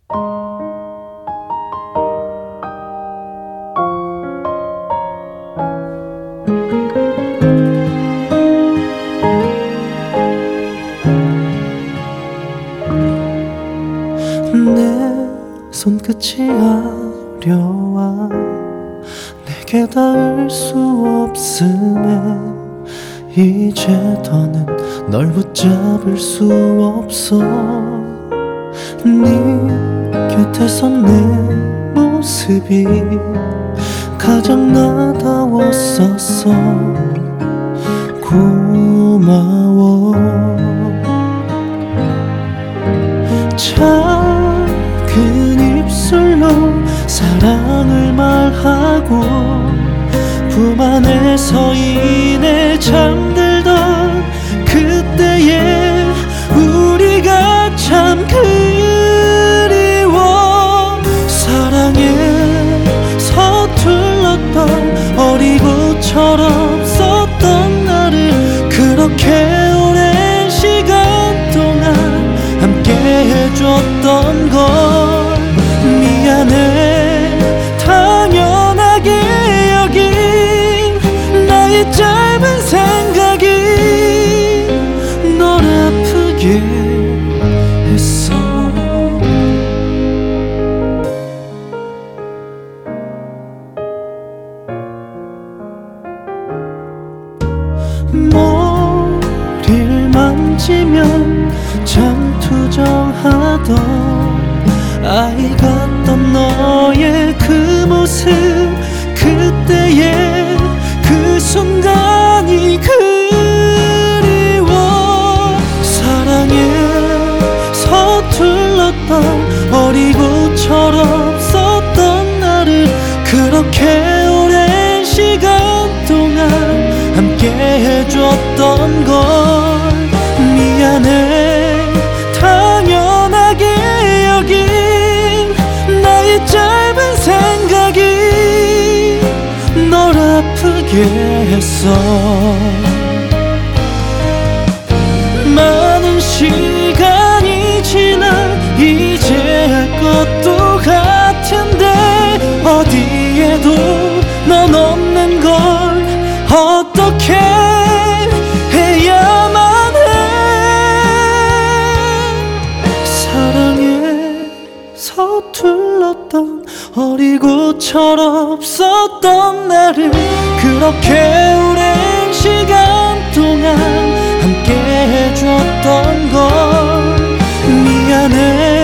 내 손끝이 아려와 내게 닿을 수 없음에 이제 더는 널 붙잡을 수 없어. 네 곁에서 내 모습이 가장 나다웠었어. 고마워. 작은 입술로 사랑을 말하고 품 안에서 이내 잠들던 그때의 우리가 참 그리워. 사랑에 서툴렀던 어리고 철없었던 나를 그렇게 오랜 시간 동안 함께 해줬던 걸 미안해. 당연하게 여긴 나의 짧은 생각이 널 아프게 했어. 머리를 만지면 잠투정하던 아이 같던 너의 그 모습 그때의 그 순간이 그리워. 사랑에 서툴렀던 어리고 철없었던 나를 그렇게 오랜 시간 동안 함께 해줬던 걸 미안해. 당연하게 여긴 나의 짧은 생각이 널 아프게 했어. 많은 시간이 지나 이제 할 것도 같은데 어디에도 넌 없는 걸 어떻게 해야만 해. 사랑에 서툴렀던 어리고 철없었던 나를 그렇게 오랜 시간 동안 함께 해줬던 걸 미안해.